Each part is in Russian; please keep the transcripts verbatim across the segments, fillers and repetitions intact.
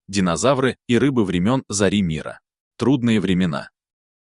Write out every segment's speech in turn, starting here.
динозавры и рыбы времен зари мира. Трудные времена.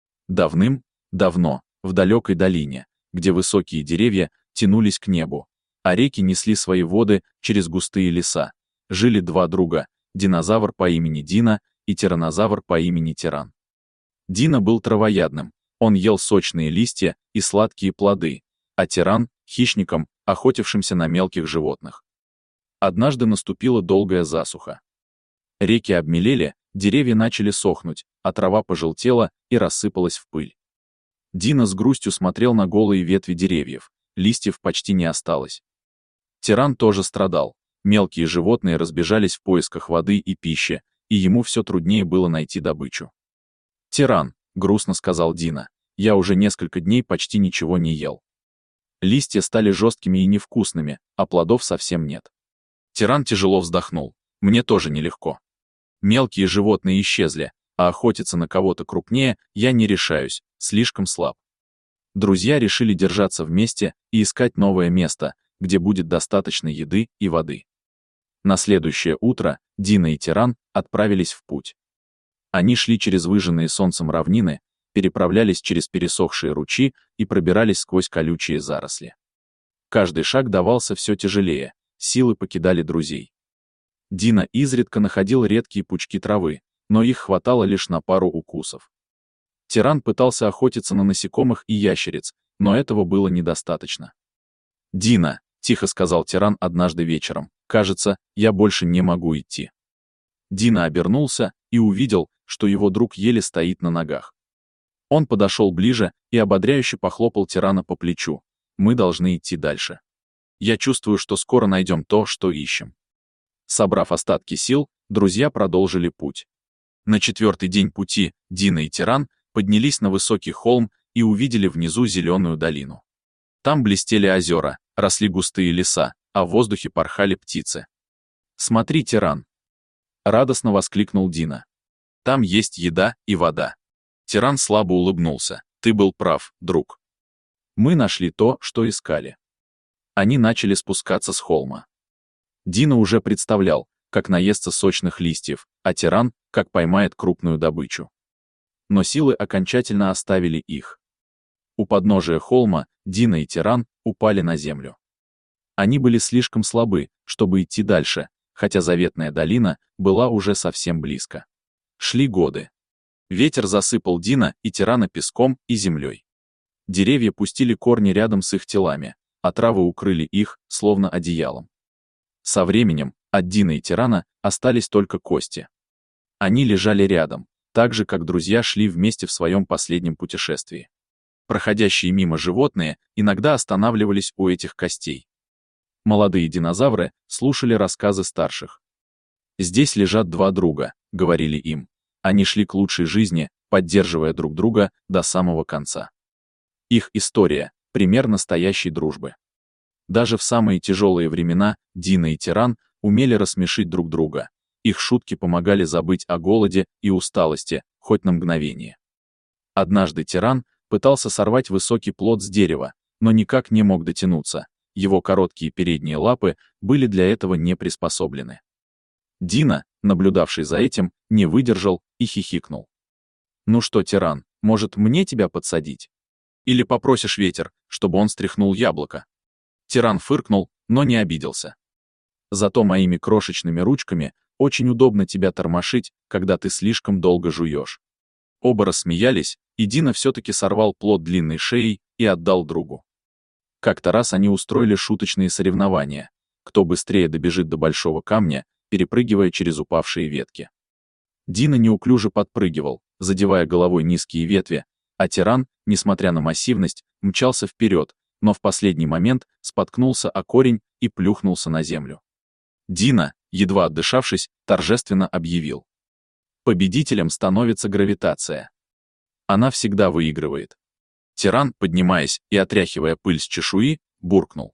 Давным-давно, в далекой долине, где высокие деревья тянулись к небу, а реки несли свои воды через густые леса, жили два друга, динозавр по имени Дина и тираннозавр по имени Тиран. Дина был травоядным, он ел сочные листья и сладкие плоды, а Тиран — хищником, охотившимся на мелких животных. Однажды наступила долгая засуха. Реки обмелели, деревья начали сохнуть, а трава пожелтела и рассыпалась в пыль. Дина с грустью смотрел на голые ветви деревьев, листьев почти не осталось. Тиран тоже страдал, мелкие животные разбежались в поисках воды и пищи, и ему все труднее было найти добычу. «Тиран», — грустно сказал Дина, — «я уже несколько дней почти ничего не ел. Листья стали жесткими и невкусными, а плодов совсем нет». Тиран тяжело вздохнул. «Мне тоже нелегко. Мелкие животные исчезли, а охотиться на кого-то крупнее я не решаюсь, слишком слаб». Друзья решили держаться вместе и искать новое место, где будет достаточно еды и воды. На следующее утро Дина и Тиран отправились в путь. Они шли через выжженные солнцем равнины, переправлялись через пересохшие ручьи и пробирались сквозь колючие заросли. Каждый шаг давался все тяжелее, силы покидали друзей. Дина изредка находил редкие пучки травы, но их хватало лишь на пару укусов. Тиран пытался охотиться на насекомых и ящериц, но этого было недостаточно. «Дина», — тихо сказал Тиран однажды вечером, — «кажется, я больше не могу идти». Дина обернулся и увидел, что его друг еле стоит на ногах. Он подошел ближе и ободряюще похлопал Тирана по плечу. «Мы должны идти дальше. Я чувствую, что скоро найдем то, что ищем». Собрав остатки сил, друзья продолжили путь. На четвертый день пути Дина и Тиран поднялись на высокий холм и увидели внизу зеленую долину. Там блестели озера, росли густые леса, а в воздухе порхали птицы. «Смотри, Тиран!» — радостно воскликнул Дина. «Там есть еда и вода». Тиран слабо улыбнулся. «Ты был прав, друг. Мы нашли то, что искали». Они начали спускаться с холма. Дина уже представлял, как наестся сочных листьев, а Тиран, как поймает крупную добычу. Но силы окончательно оставили их. У подножия холма Дина и Тиран упали на землю. Они были слишком слабы, чтобы идти дальше, хотя заветная долина была уже совсем близко. Шли годы. Ветер засыпал Дина и Тирана песком и землей. Деревья пустили корни рядом с их телами, а травы укрыли их, словно одеялом. Со временем от Дина и Тирана остались только кости. Они лежали рядом, так же, как друзья шли вместе в своем последнем путешествии. Проходящие мимо животные иногда останавливались у этих костей. Молодые динозавры слушали рассказы старших. «Здесь лежат два друга», — говорили им. Они шли к лучшей жизни, поддерживая друг друга до самого конца. Их история — пример настоящей дружбы. Даже в самые тяжелые времена Дина и Тиран умели рассмешить друг друга. Их шутки помогали забыть о голоде и усталости, хоть на мгновение. Однажды Тиран пытался сорвать высокий плод с дерева, но никак не мог дотянуться. Его короткие передние лапы были для этого не приспособлены. Дина, наблюдавший за этим, не выдержал и хихикнул. «Ну что, Тиран, может, мне тебя подсадить? Или попросишь ветер, чтобы он стряхнул яблоко?» Тиран фыркнул, но не обиделся. «Зато моими крошечными ручками очень удобно тебя тормошить, когда ты слишком долго жуешь». Оба рассмеялись, и Дина все-таки сорвал плод длинной шеей и отдал другу. Как-то раз они устроили шуточные соревнования, кто быстрее добежит до большого камня, перепрыгивая через упавшие ветки. Дина неуклюже подпрыгивал, задевая головой низкие ветви, а Тиран, несмотря на массивность, мчался вперед, но в последний момент споткнулся о корень и плюхнулся на землю. Дина, едва отдышавшись, торжественно объявил: победителем становится гравитация. Она всегда выигрывает. Тиран, поднимаясь и отряхивая пыль с чешуи, буркнул: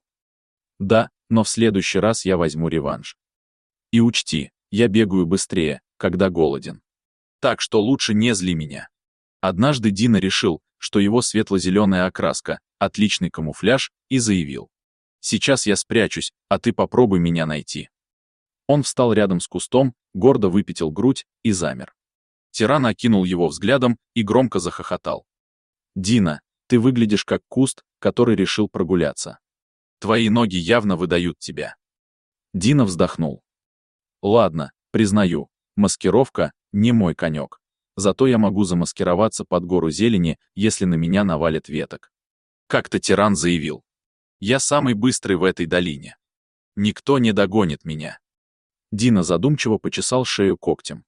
да, но в следующий раз я возьму реванш. И учти, я бегаю быстрее, когда голоден. Так что лучше не зли меня. Однажды Дина решил, что его светло-зеленая окраска — отличный камуфляж, и заявил: сейчас я спрячусь, а ты попробуй меня найти. Он встал рядом с кустом, гордо выпятил грудь и замер. Тиран окинул его взглядом и громко захохотал. «Дина, ты выглядишь как куст, который решил прогуляться. Твои ноги явно выдают тебя». Дина вздохнул. «Ладно, признаю, маскировка — не мой конек. Зато я могу замаскироваться под гору зелени, если на меня навалят веток». Как-то тиран заявил: «Я самый быстрый в этой долине. Никто не догонит меня». Дина задумчиво почесал шею когтем.